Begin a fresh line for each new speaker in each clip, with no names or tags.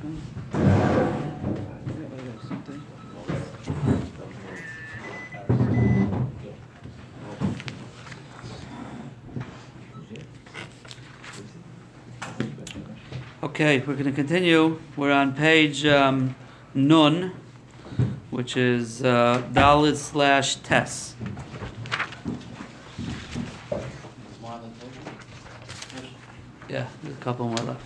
Okay, we're going to continue. We're on page Nun, which is Dalit/Tes. Yeah, there's a couple more left.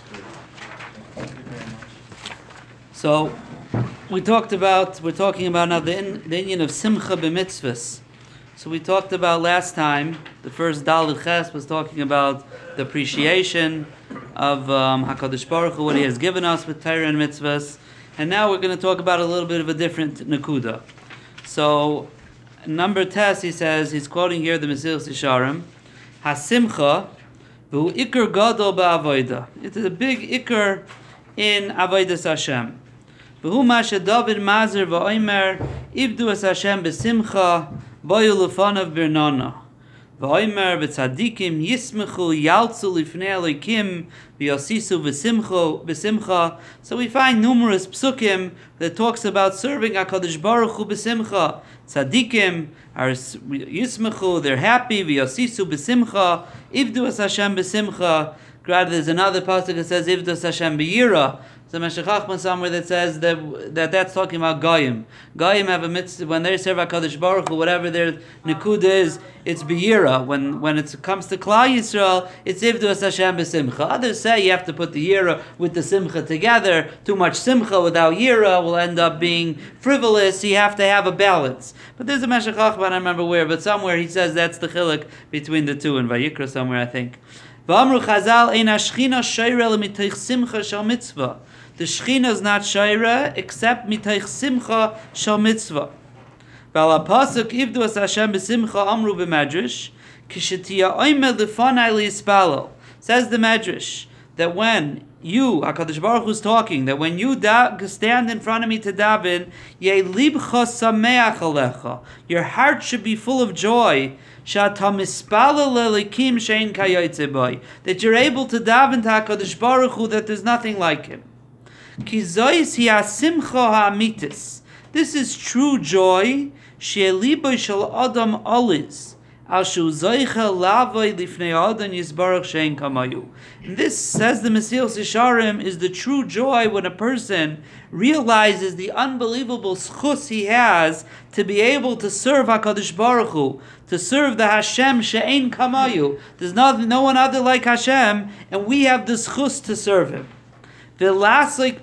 So, we're talking about now the inyan of Simcha b'mitzvahs. So we talked about last time, the first Dalit Ches was talking about the appreciation of HaKadosh Baruch Hu, what He has given us with Torah and mitzvahs. And now we're going to talk about a little bit of a different Nakuda. So, number Tes, he says, he's quoting here the Mesilas Yesharim, HaSimcha, V'hu Iker Gadol Ba'avodah. It is a big Iker in Avodas Hashem. V'hu Masha David Mazer V'oimer, Ibdu Es Hashem B'simcha, Boyu Lefanav Birnana. V'oimer V'tzadikim Yismechu Yaltzu Lifnei Elokim V'yosisu B'simcha. So we find numerous psukim that talks about serving HaKadosh Baruch Hu B'simcha. Tzadikim are Yismechu, they're happy, V'yosisu B'simcha, Ivdu Es Hashem B'simcha. There's another pasuk that says Ivdu Es Hashem B'yira. So Meshech Achman somewhere that says that's talking about Goyim. Goyim have a mitzvah, when they serve HaKadosh Baruch Hu, whatever their nekuda is, it's B'yira. When it comes to Klal Yisrael, it's Ivdu Es Hashem B'simcha. Others say you have to put the Yira with the Simcha together. Too much Simcha without Yira will end up being frivolous. You have to have a balance. But there's a Meshech Achman, I don't remember where, but somewhere he says that's the chiluk between the two, in Vayikra somewhere, I think. V'amru Chazal ein hashchina shoyreh l'miteich simcha shel mitzvah. The Shechina is not Shaira except mitaych simcha shel mitzvah. Val pasuk Ivdu Es Hashem b'simcha amru b'medrash kishetiyah oimed lefanai liyispalel. Says the medrash that when you, HaKadosh Baruch Hu is talking, that when you stand in front of me to daven, yeh libcha sameach alecha, your heart should be full of joy. That you're able to daven to HaKadosh Baruch Hu, that there's nothing like Him. This is true joy. And this, says the Mesilas Yesharim, is the true joy when a person realizes the unbelievable schus he has to be able to serve HaKadosh Baruch Hu, to serve the Hashem she'ein kamayu. There's no one other like Hashem, and we have the schus to serve Him. And you have the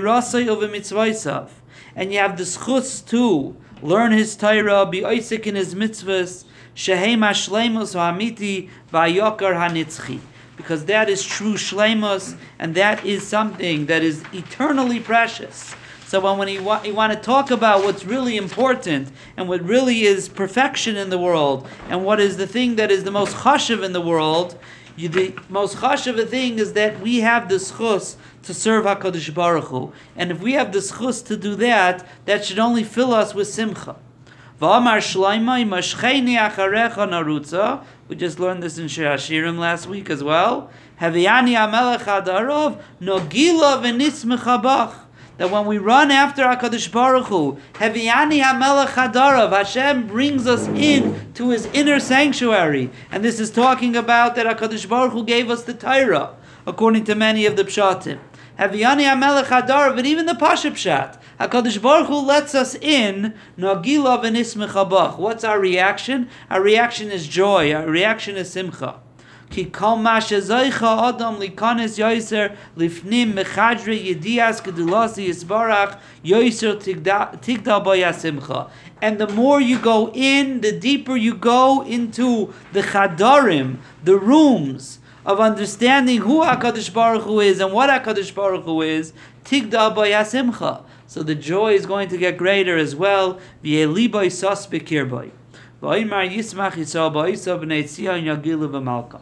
schus to learn His Torah, be oisik in His mitzvahs, shehem hashleimus ha'amiti va'yokar hanitzchi. Because that is true shleimus, and that is something that is eternally precious. So when you want to talk about what's really important, and what really is perfection in the world, and what is the thing that is the most chashuv in the world, the most chashuv thing is that we have the schus to serve HaKadosh Baruch Hu. And if we have the schus to do that, that should only fill us with simcha. V'amar Shlomo mashcheini acharecha narutza. We just learned this in Shir Hashirim last week as well. Haviani hamelech hadarov nogila v'nismecha bach. That when we run after HaKadosh Baruch Hu, Haviani hamelech hadarav, Hashem brings us in to His inner sanctuary. And this is talking about that HaKadosh Baruch Hu gave us the Torah, according to many of the pshatim. Haviani hamelech hadarav, but even the Pasha pshat, HaKadosh Baruch Hu lets us in, nogila v'nismecha bach. What's our reaction? Our reaction is joy. Our reaction is simcha. Ki kol ma shezoicha adam likanes yoiser lifnim mechadre yedias kedulasi yisbarach yoiser tigdal bayasimcha. And the more you go in, the deeper you go into the chadarim, the rooms of understanding who HaKadosh Baruch Hu is and what HaKadosh Baruch Hu is, tigdal bayasimcha. So the joy is going to get greater as well. V'yeliboy sos bekirboy. V'oymar yismach yisrael ba'isa b'nei tzion yagilu v'malka.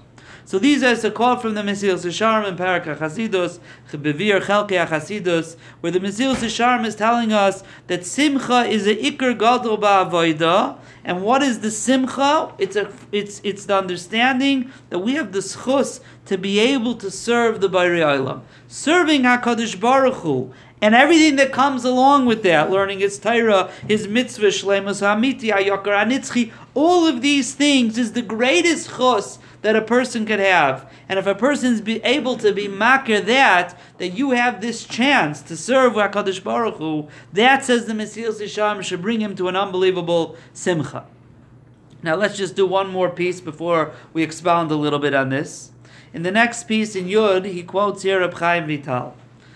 So these are a quote from the Mesilas Yesharim in Parak HaChasidus, Bevir Chelkei HaChasidus, where the Mesilas Yesharim is telling us that Simcha is a Iker Gadol Ba'avodah. And what is the Simcha? It's the understanding that we have the schus to be able to serve the Borei Olam. Serving HaKadosh Baruch Hu, and everything that comes along with that, learning his Torah, his mitzvah, Shleimus HaAmiti, HaYakar HaNitzchi, all of these things is the greatest chus that a person could have. And if a person is able to be makir that you have this chance to serve HaKadosh Baruch Hu, that, says the Mesilas Yesharim, should bring him to an unbelievable simcha. Now let's just do one more piece before we expound a little bit on this. In the next piece, in Yud, he quotes here Reb Chaim Vital.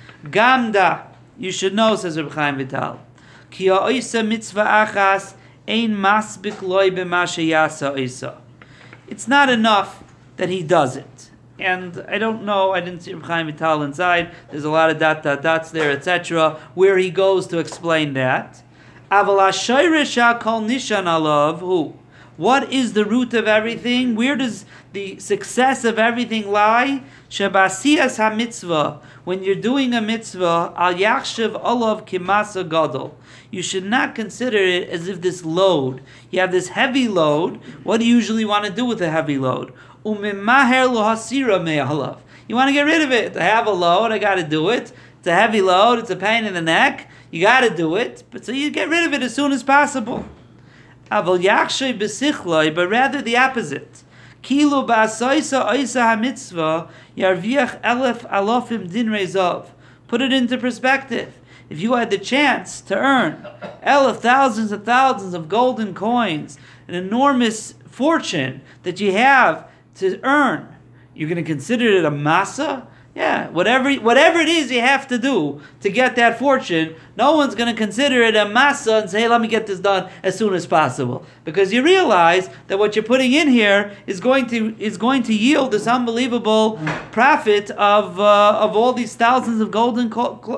Gamda, you should know, says Reb Chaim Vital, Ki ha'oisa mitzvah achas ein masbik loy b'ma sheyasa oisa. It's not enough that he does it. And I don't know, I didn't see Reb Chaim Vital inside. There's a lot of dots there, etc., where he goes to explain that. Aval ha'shayrish ha'kol nishan alav, who? What is the root of everything? Where does the success of everything lie? Shabasiyas ha-mitzvah. When you're doing a mitzvah, al yachshav olav kimasa gadol. You should not consider it as if this load. You have this heavy load. What do you usually want to do with a heavy load? Umimaher lo hasira me'alav. You want to get rid of it. I have a load, I got to do it. It's a heavy load, it's a pain in the neck. You got to do it. But so you get rid of it as soon as possible. Aval yakshay besichloi, but rather the opposite. Kilu ba'asoisa oisa ha-mitzvah yarviach elef alofim din rezov. Put it into perspective. If you had the chance to earn thousands and thousands of golden coins, an enormous fortune that you have to earn, you're going to consider it a masa? Yeah, whatever it is you have to do to get that fortune, no one's going to consider it a masa and say, hey, let me get this done as soon as possible. Because you realize that what you're putting in here is going to yield this unbelievable profit of all these thousands of golden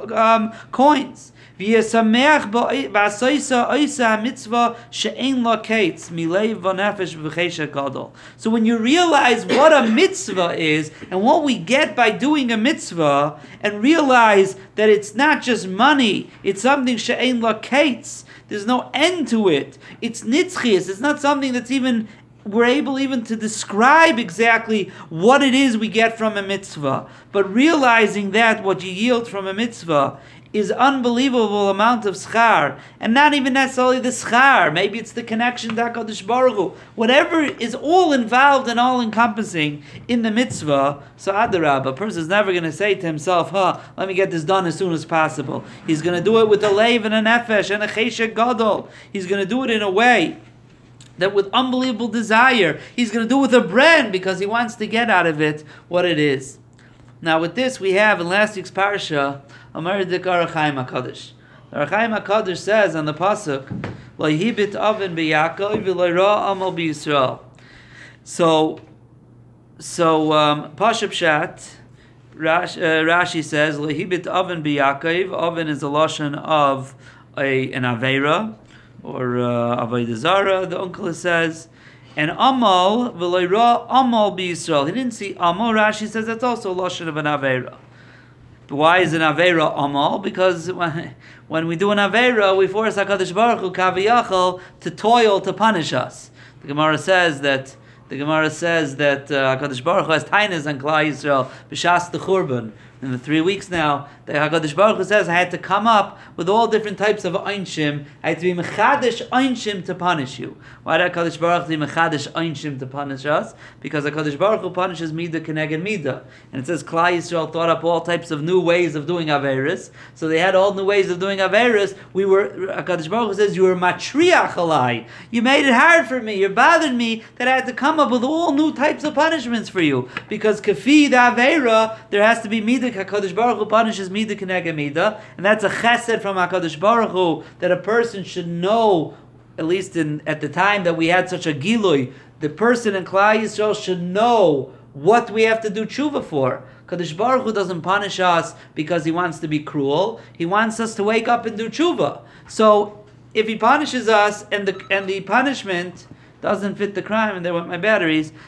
coins. So when you realize what a mitzvah is and what we get by doing a mitzvah, and realize that it's not just money, it's something she'ein la kates, there's no end to it, it's nitzchias, it's not something that's even we're able even to describe exactly what it is we get from a mitzvah, but realizing that what you yield from a mitzvah is unbelievable amount of schar, and not even necessarily the schar. Maybe it's the connection to HaKadosh Baruch Hu. Whatever is all involved and all encompassing in the mitzvah. So adarabah, a person is never going to say to himself, let me get this done as soon as possible. He's going to do it with a leiv and a nefesh and a cheshek gadol. He's going to do it in a way that with unbelievable desire. He's going to do it with a brand because he wants to get out of it what it is. Now with this we have in last week's parsha, Amar Dikar Chaim HaKadosh. Chaim HaKadosh says on the pasuk, Lo yibit oven b'Yaakov v'lo ra amal b'Yisrael. So Pashup Shat, Rashi says, Lo yibit oven b'Yaakov. Oven is a lashon of an aveira or avodah zara. The uncle says. And Amal, v'lo ra amal b'Yisrael. He didn't see Amal. Rashi says that's also a lashon of an aveira. Why is an Aveira Amal? Because when we do an Aveira, we force HaKadosh Baruch Hu Kaviyachal to toil to punish us. The Gemara says that HaKadosh Baruch Hu has tainas on Klal Yisrael b'shas the Churban. In the 3 weeks now, the HaKadosh Baruch Hu says I had to come up with all different types of einshim. I had to be mechadish einshim to punish you. Why did HaKadosh Baruch Hu be mechadish einshim to punish us? Because HaKadosh Baruch Hu punishes midah keneged midah. And it says Klal Yisrael thought up all types of new ways of doing averis. So they had all new ways of doing averis. HaKadosh Baruch Hu says, you were matriach alai. You made it hard for me. You bothered me that I had to come up with all new types of punishments for you. Because kafi the avera, there has to be midah. HaKadosh Baruch Hu punishes midah keneged midah, and that's a chesed from HaKadosh Baruch Hu that a person should know. At least at the time that we had such a gilui, the person in Klal Yisrael should know what we have to do tshuva for. HaKadosh Baruch Hu doesn't punish us because He wants to be cruel. He wants us to wake up and do tshuva. So if He punishes us and the punishment doesn't fit the crime, and there went my batteries,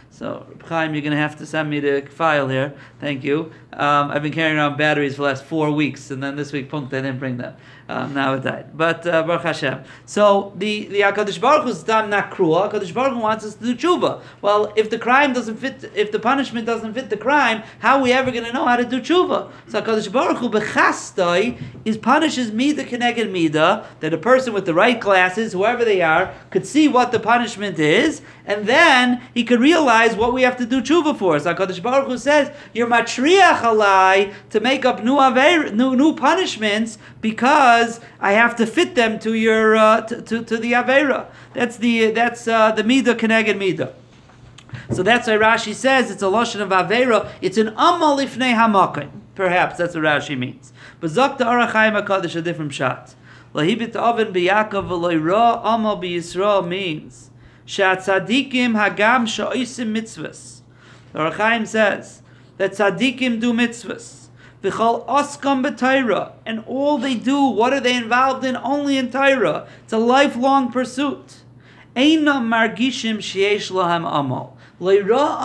So, Chaim, you're going to have to send me the file here. Thank you. I've been carrying around batteries for the last 4 weeks, and then this week, Punkt, I didn't bring them. Now it died. But, Baruch Hashem. So, the HaKadosh Baruch Hu is not cruel. HaKadosh Baruch Hu wants us to do tshuva. Well, if the crime doesn't fit, if the punishment doesn't fit the crime, how are we ever going to know how to do tshuva? So, HaKadosh Baruch Hu, bechastai, punishes mida keneged mida, that a person with the right glasses, whoever they are, could see what the punishment is, and then he could realize what we have to do tshuva for. So HaKadosh Baruch Hu says, you're matriach alai to make up new punishments because I have to fit them to your to the avera. That's the mida keneged mida. So that's why Rashi says it's a lashon of avera. It's an amal ifnei hamakim. Perhaps that's what Rashi means. But Zok the Orach Chaim HaKadosh a different shot. Lahibit oven b'Yakov v'loy ra amal b'Yisrael means she'atzadikim hagam she'oisim mitzvahs. The Orach Chaim says that tzadikim do mitzvahs. V'chol oskam b'Torah, and all they do, what are they involved in? Only in Torah. It's a lifelong pursuit. Eina margishim sheyesh lahem amal. They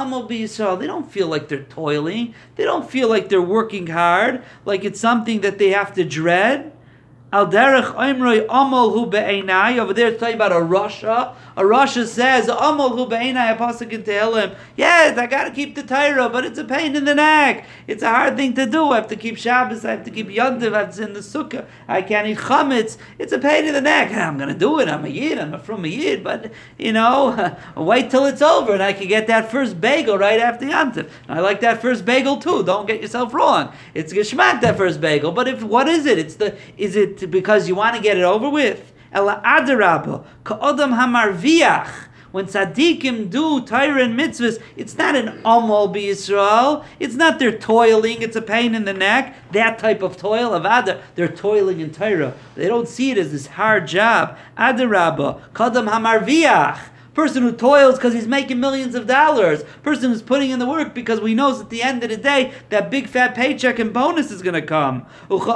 don't feel like they're toiling. They don't feel like they're working hard, like it's something that they have to dread. Al derech oimroi amal hu be'einai. Over there it's talking about a Rasha. A Rasha says, amal hu be'einai, a pasuk in Tehillim. Yes, I got to keep the Torah, but it's a pain in the neck. It's a hard thing to do. I have to keep Shabbos, I have to keep Yontiv, I have to sit in the Sukkah. I can't eat Chametz. It's a pain in the neck. I'm going to do it. I'm a Yid. I'm from a Yid. But, wait till it's over and I can get that first bagel right after Yontiv. I like that first bagel too. Don't get yourself wrong. It's geschmack, that first bagel. But what is it? Is it because you want to get it over with? Ela adarabah, ka'odam hamarviach. When tzaddikim do Torah and mitzvahs, it's not an amal b'Yisrael. It's not they're toiling. It's a pain in the neck. That type of toil, avada, they're toiling in Torah. They don't see it as this hard job. Adarabah, ka'odam hamarviach. Person who toils because he's making millions of dollars. Person who's putting in the work because we knows at the end of the day that big fat paycheck and bonus is going to come.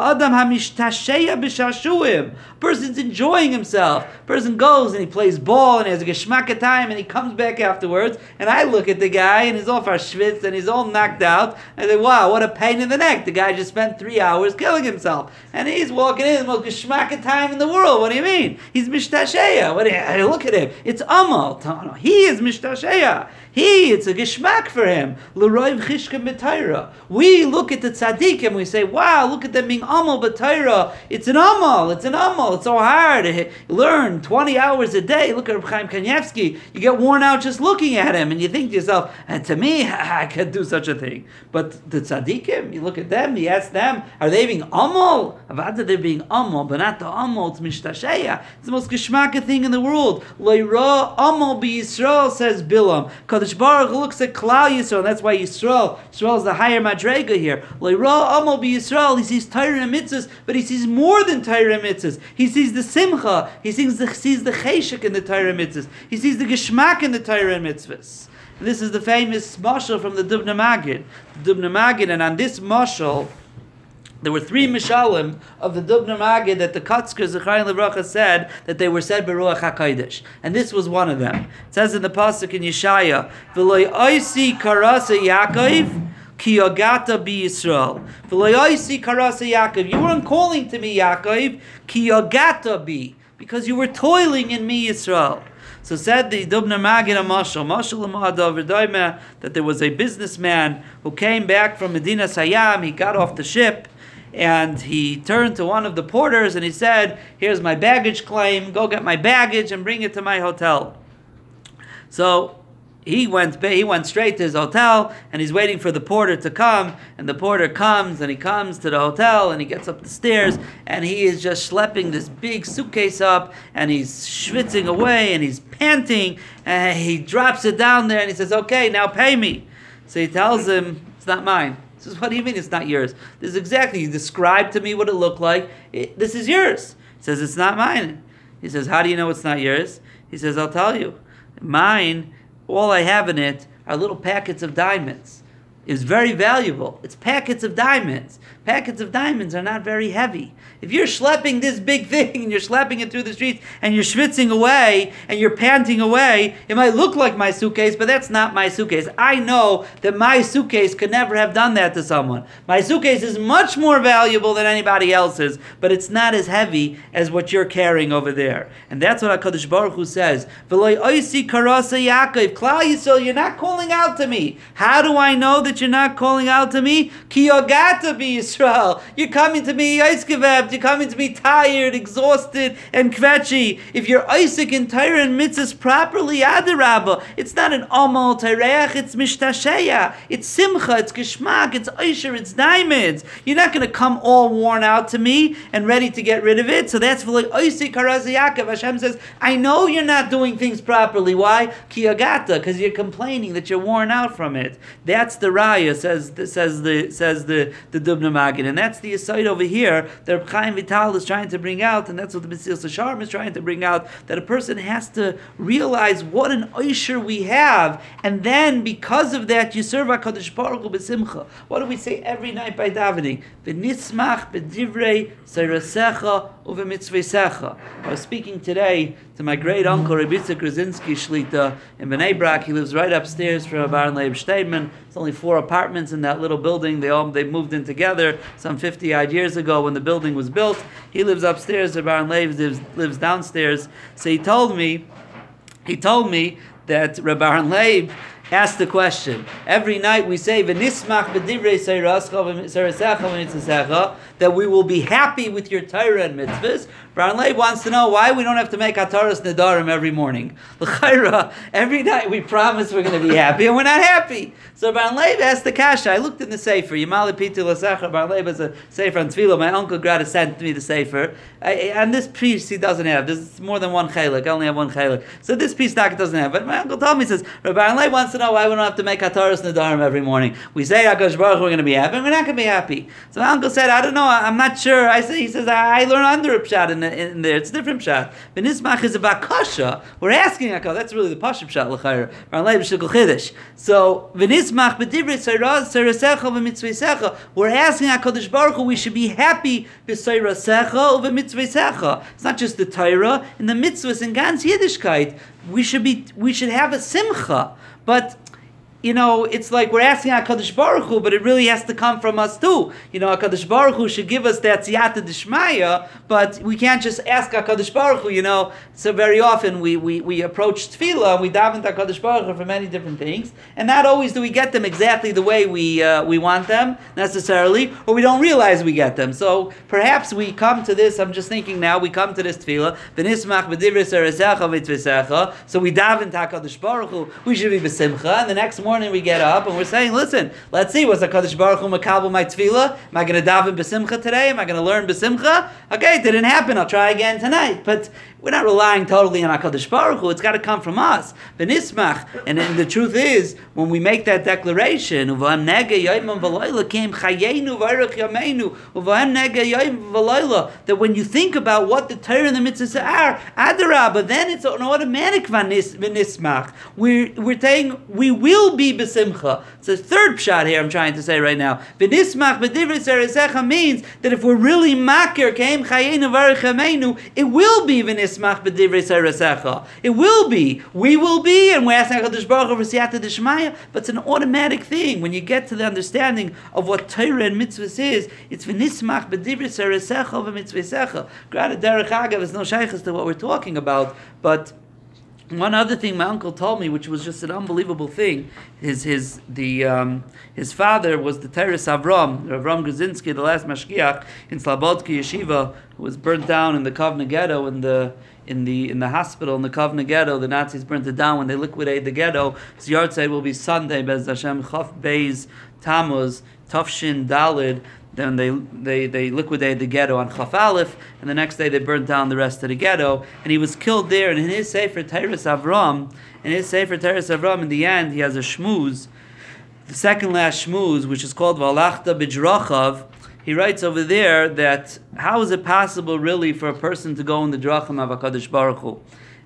Person's enjoying himself. Person goes and he plays ball and he has a geschmack of time and he comes back afterwards and I look at the guy and he's all schwitz and he's all knocked out. I say, wow, what a pain in the neck. The guy just spent 3 hours killing himself. And he's walking in the most geschmack of time in the world. What do you mean? He's mishtasheya. Look at him. It's amal. No, he is mishtasheya. It's a geschmack for him. L'roiv chishkem b'Torah. We look at the tzaddik and we say, wow, look at them being amal b'Torah. It's an amal. It's so hard. Learn 20 hours a day. Look at Reb Chaim Kanievsky. You get worn out just looking at him and you think to yourself, and to me, I can't do such a thing. But the tzaddikim, you look at them, you ask them, are they being amal? Avada, they're being amal, but not the amal, it's mishtasheya. It's the most geschmacka thing in the world. Leira amal b'Yisrael, says Bilam. Kadosh Baruch Hu looks at Klal Yisrael, and that's why Yisrael is the higher madrega here. Leira amal b'Yisrael, he sees Torah and mitzvahs, but he sees more than Torah and mitzvahs. He sees the simcha, he sees the cheshek in the Torah and mitzvahs. He sees the geschmack in the Torah and mitzvahs. And this is the famous mashal from the Dubna Magid. And on this mashal, there were 3 mishalim of the Dubna Magid that the Kotzker Zechariah Levracha said that they were said Beruach HaKodesh. And this was one of them. It says in the pasuk in Yeshaya, V'loi oisi karasa Yaakov, ki yogata bi Yisrael. V'loi oisi karasa Yaakov. You weren't calling to me, Yaakov, ki yogata bi, because you were toiling in me, Yisrael. So said the Dubna Magid a mashal, that there was a businessman who came back from Medina Sayyam. He got off the ship and he turned to one of the porters and he said, here's my baggage claim, go get my baggage and bring it to my hotel. So he went straight to his hotel and he's waiting for the porter to come, and the porter comes and he comes to the hotel and he gets up the stairs and he is just schlepping this big suitcase up and he's schwitzing away and he's panting and he drops it down there and he says, okay, now pay me. So he tells him, it's not mine. He says, what do you mean it's not yours? This is exactly, you described to me what it looked like. This is yours. He says, it's not mine. He says, how do you know it's not yours? He says, I'll tell you. Mine, all I have in it are little packets of diamonds. is very valuable. It's packets of diamonds. Packets of diamonds are not very heavy. If you're schlepping this big thing and you're schlepping it through the streets and you're schwitzing away and you're panting away, it might look like my suitcase, but that's not my suitcase. I know that my suitcase could never have done that to someone. My suitcase is much more valuable than anybody else's, but it's not as heavy as what you're carrying over there. And that's what HaKadosh Baruch Hu says. V'loi oisi karasa Yaakov, Klal Yisrael, you're not calling out to me. How do I know that you're not calling out to me? Ki yogata bi Yisrael. You're coming to me Yisgevebt. You're coming to me tired, exhausted, and kvetchy. If you're Isaac in Torah and mitzvahs properly, Adarabba, it's not an Amal Tereach, it's Mishtasheya. It's Simcha, it's Geschmack, it's Oisher, it's diamonds. You're not going to come all worn out to me and ready to get rid of it. So that's like Oisi Karaz Yaakov. Hashem says, I know you're not doing things properly. Why? Ki yogata, because you're complaining that you're worn out from it. That's the raya, says the Dubna Magid, and that's the aside over here that Chaim Vital is trying to bring out, and that's what the Mesilas Yesharim is trying to bring out, that a person has to realize what an oisher we have, and then because of that you serve HaKadosh Baruch Hu b'simcha. What do we say every night by davening? V'nismach b'divrei seirasecha u'v'mitzveisecha. I was speaking today to my great uncle Rabbi Yitzchak Krasinski Shlita in Bnei Brak. He lives right upstairs from Baron Leib Steidman. It's only 4 apartments in that little building. They moved in together some 50 odd years ago when the building was built. He lives upstairs. Baron Leib lives downstairs. So he told me that Rabbi Baron Leib asked the question. Every night we say v'nismach b'divrei seirasecha v'mitzasecha, that we will be happy with your Torah and mitzvahs. Baron Leib wants to know why we don't have to make Hataras Nedarim every morning. L'chaira, every night we promise we're going to be happy and we're not happy. So Baron Leib asked the kasha. I looked in the sefer. Yimali Pitu L'Secher. Baron Leib has a sefer on Tefillah. My uncle Grada sent me the sefer. And this piece he doesn't have. There's more than one chelik. I only have one chelik. So this piece Daka doesn't have. But my uncle told me, he says, Baron Leib wants to know why we don't have to make Hataras Nedarim every morning. We say HaKadosh Baruch Hu, we're going to be happy and we're not going to be happy. So my uncle said, I don't know. I'm not sure. He says, I learned under a pshat in there. It's a different pshat. V'nismach is about kasha. We're asking HaKadosh. That's really the pasha pshat l'chayr. Baron Leib shikol chiddush. So v'nismach b'divrei seirasecha v'mitzveisecha. We're asking HaKadosh Baruch Hu we should be happy b'seirasecha v'mitzveisecha. It's not just the Torah. In the mitzvahs in ganz Yiddishkeit, we should have a simcha. But it's like we're asking HaKadosh Baruch Hu, but it really has to come from us too. HaKadosh Baruch Hu should give us that siyata d'shmaya, but we can't just ask HaKadosh Baruch Hu, So very often we approach tefillah and we daven to HaKadosh Baruch Hu for many different things, and not always do we get them exactly the way we want them necessarily, or we don't realize we get them. So perhaps we come to this, I'm just thinking now, we come to this tefillah, v'nismach b'divrei seirasecha v'mitzveisecha, so we daven to HaKadosh Baruch Hu, we should be b'simcha, and the next morning we get up and we're saying, listen, let's see, was HaKadosh Baruch Hu makabel my tefillah? Am I going to daven b'simcha today? Am I going to learn b'simcha? Okay, it didn't happen, I'll try again tonight. But we're not relying totally on HaKadosh Baruch Hu. It's got to come from us. V'nismach. And the truth is, when we make that declaration, that when you think about what the Torah and the mitzvahs are, adarabah, then it's an automatic v'nismach. We're saying we will be b'simcha. It's the third pshat here I'm trying to say right now. V'nismach b'divrei seirasecha means that if we're really makir keim chayenu v'arich yameinu, it will be v'nismach. It will be. We will be, and we're asking HaKadosh Baruch Hu for siyata d'shmaya, but it's an automatic thing. When you get to the understanding of what Torah and mitzvahs is, it's v'nismach b'divrei seirasecha v'mitzveisecha. Grada derech agav is no shaychus to what we're talking about, but one other thing my uncle told me, which was just an unbelievable thing, his father was the Teres Avram Grzinski, the last mashgiach in Slobodka Yeshiva, who was burnt down in the Kovna ghetto in the hospital in the Kovna ghetto. The Nazis burnt it down when they liquidated the ghetto. His yahrzeit will be Sunday, Bez Hashem Chaf Beis Tammuz Tafshin Dalid. Then they liquidated the ghetto on Chaf Aleph, and the next day they burnt down the rest of the ghetto, and he was killed there. And in his Sefer Teres Avram, in the end, he has a shmuz, the second last shmuz, which is called Valachta B'Drachav. He writes over there that how is it possible really for a person to go in the drachim of HaKadosh Baruch Hu?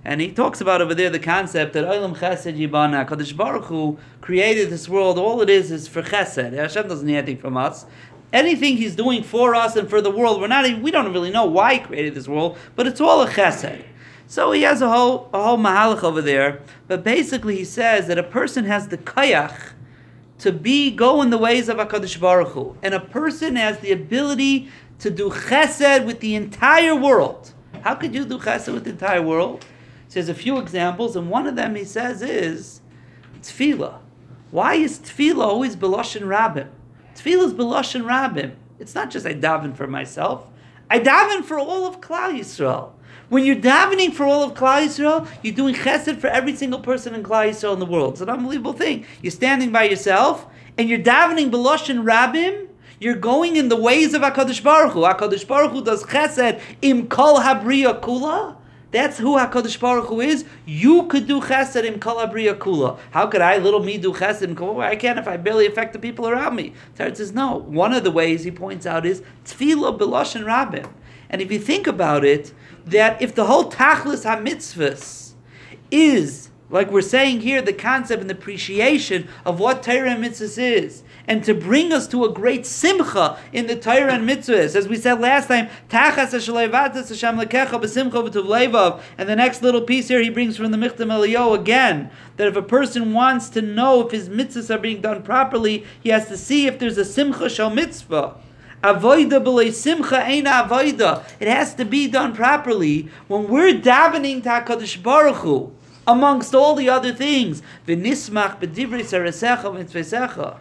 And he talks about over there the concept that Olam Chesed Yibana, Kadosh Baruch Hu created this world. All it is for Chesed. Hashem doesn't need anything from us. Anything He's doing for us and for the world, we don't really know why He created this world, but it's all a Chesed. So he has a whole mahalach over there, but basically he says that a person has the kayach to go in the ways of HaKadosh Baruch Hu, and a person has the ability to do chesed with the entire world. How could you do chesed with the entire world? He says a few examples, and one of them he says is tefillah. Why is tefillah always b'loshen rabim? Tefillah is b'loshen rabim. It's not just I daven for myself. I daven for all of Klal Yisrael. When you're davening for all of Klal Yisrael, you're doing chesed for every single person in Klal Yisrael in the world. It's an unbelievable thing. You're standing by yourself, and you're davening b'loshen rabim. You're going in the ways of HaKadosh Baruch Hu. HaKadosh Baruch Hu does chesed im kol habriya kula. That's who HaKadosh Baruch Hu is. You could do chesed im kol habriya kula. How could I, little me, do chesed im kol? I can't if I barely affect the people around me. Tarot says no. One of the ways he points out is tefillah b'loshen rabim. And if you think about it, that if the whole tachlis ha-mitzvahs is, like we're saying here, the concept and the appreciation of what Torah and mitzvahs is, and to bring us to a great simcha in the Torah and mitzvahs, as we said last time, tachas ha-shalevatas Hashem lekecha b'simcha v'tuv levav, and the next little piece here he brings from the Michtam Eliyahu again, that if a person wants to know if his mitzvahs are being done properly, he has to see if there's a simcha shal mitzvah. Avoida b'lei simcha eina avoida. It has to be done properly. When we're davening to HaKadosh Baruch Hu, amongst all the other things, v'nismach b'divrei sarasecha v'mitzvesecha.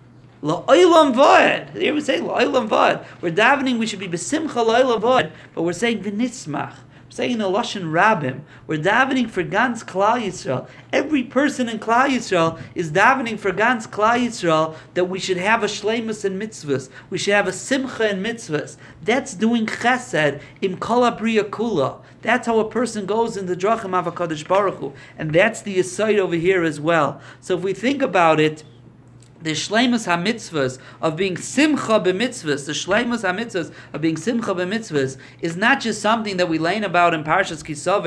La'olam v'od. Here we say la'olam v'od. We're davening, we should be b'simcha la'olam v'od, but we're saying v'nismach. We're saying in the Lashon Rabim, we're davening for Gans Klal Yisrael. Every person in Klal Yisrael is davening for Gans Klal Yisrael that we should have a shleimus in mitzvahs. We should have a simcha in mitzvahs. That's doing chesed im kol habriya kula. That's how a person goes in the drachim of HaKadosh Baruch Hu. And that's the aside over here as well. So if we think about it, the shleimus ha-mitzvahs of being simcha b'mitzvahs, the shleimus ha-mitzvahs of being simcha b'mitzvahs is not just something that we learn about in Parshas Kisov,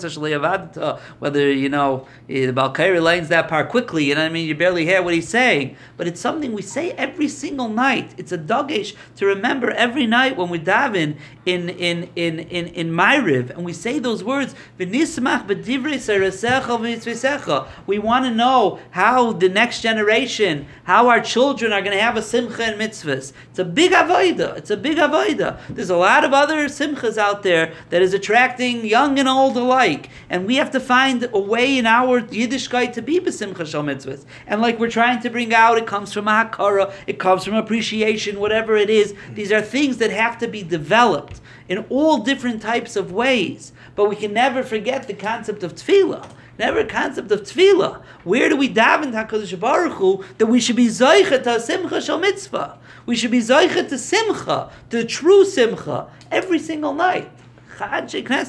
whether, the Balkairi learns that part quickly, you barely hear what he's saying, but it's something we say every single night. It's a dagesh to remember every night when we daven in Ma'ariv, and we say those words, v'nismach b'divrei sarasecha v'mitzvesecha. We want to know how the next generation, how our children are going to have a simcha and mitzvahs. It's a big avodah. There's a lot of other simchas out there that is attracting young and old alike. And we have to find a way in our Yiddishkeit to be b'simcha shal mitzvahs. And like we're trying to bring out, it comes from a hakara, it comes from appreciation, whatever it is. These are things that have to be developed in all different types of ways. But we can never forget the concept of tefillah. Never a concept of tefillah. Where do we daven to HaKadosh Baruch Hu that we should be zoichet to simcha shel mitzvah? We should be zoichet to simcha, to true simcha, every single night. We're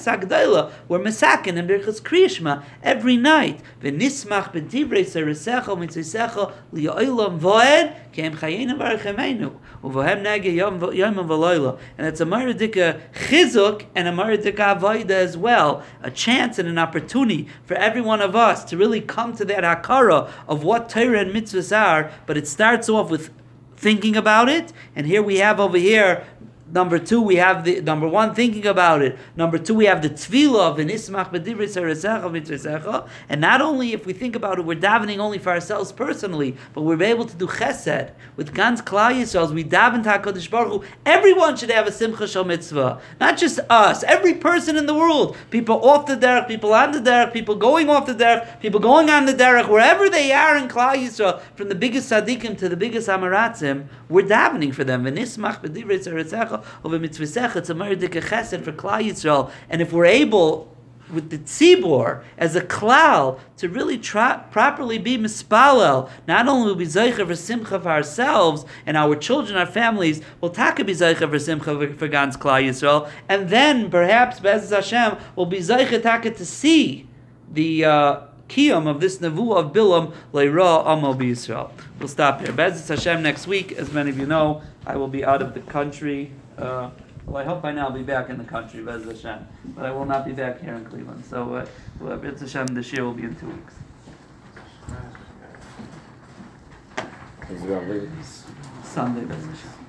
mesaken in Birchas Kriyishma every night. V'nismach b'divrei sarasecha u'mitzvesecha li'olam v'od ke'em chayenu v'archemenu u'v'hem nege yom v'loyla. And it's a maradika chizuk and a maradika avoida as well, a chance and an opportunity for every one of us to really come to that hakara of what Torah and mitzvahs are. But it starts off with thinking about it, and here we have over here. Number two, we have number one, thinking about it. Number two, we have the tefillah of v'nismach b'divrei sarasecha v'mitzvesecha. And not only if we think about it, we're davening only for ourselves personally, but we're able to do chesed with Gans Klal Yisrael. As we daven to HaKadosh Baruch Hu, everyone should have a simcha shal mitzvah. Not just us, every person in the world. People off the derech, people on the derech, people going off the derech, people going on the derech, wherever they are in Klal Yisrael, from the biggest tzaddikim to the biggest amaratzim, we're davening for them. V'nismach b'divrei sarasecha of a mitzvah, it's a mardika chesed for Klal Yisrael. And if we're able, with the tzibor as a klal, to really properly be mispalel, not only will be zeicher for simcha for ourselves and our children, our families, will taka be zeicher for simcha for Gans Klal Yisrael, and then perhaps Be'ez Hashem will be zeicher taka to see the kiyum of this nevuah of Bilam le'ra amo b'Yisrael. We'll stop here. Be'ez Hashem next week. As many of you know, I will be out of the country. Well, I hope by now I'll be back in the country, Bez Hashem. But I will not be back here in Cleveland. So, Bez Hashem, this year will be in 2 weeks. Sunday, Bez Hashem.